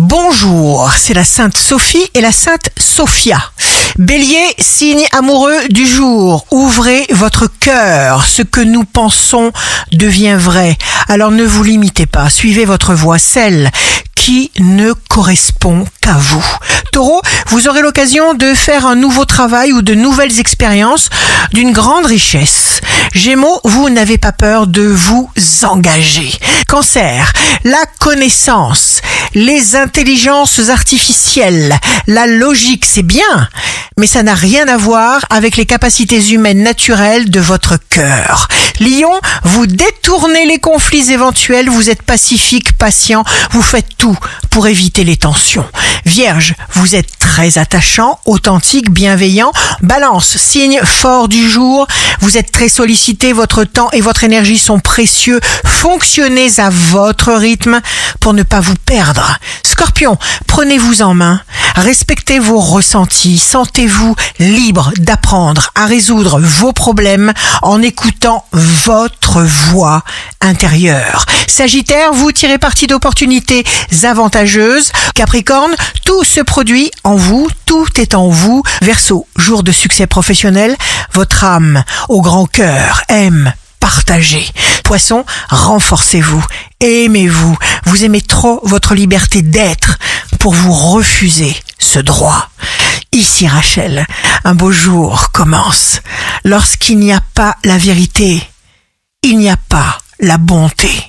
Bonjour, c'est la Sainte Sophie et la Sainte Sophia. Bélier, signe amoureux du jour. Ouvrez votre cœur. Ce que nous pensons devient vrai. Alors ne vous limitez pas. Suivez votre voie, celle qui ne correspond qu'à vous. Taureau, vous aurez l'occasion de faire un nouveau travail ou de nouvelles expériences d'une grande richesse. Gémeaux, vous n'avez pas peur de vous engager. Cancer, la connaissance, les intelligences artificielles, la logique, c'est bien, mais ça n'a rien à voir avec les capacités humaines naturelles de votre cœur. Lion, vous détournez les conflits éventuels, vous êtes pacifique, patient, vous faites tout pour éviter les tensions. Vierge, vous êtes très attachant, authentique, bienveillant. Balance, signe fort du jour, vous êtes très sollicité, votre temps et votre énergie sont précieux. Fonctionnez à votre rythme pour ne pas vous perdre. Scorpion, prenez-vous en main, respectez vos ressentis, sentez-vous libre d'apprendre à résoudre vos problèmes en écoutant votre voix intérieure. Sagittaire, vous tirez parti d'opportunités avantageuses. Capricorne, tout se produit en vous, tout est en vous. Verseau, jour de succès professionnel, votre âme au grand cœur aime partager. Poisson, renforcez-vous, aimez-vous, vous aimez trop votre liberté d'être pour vous refuser ce droit. Ici Rachel, un beau jour commence. Lorsqu'il n'y a pas la vérité, il n'y a pas la bonté.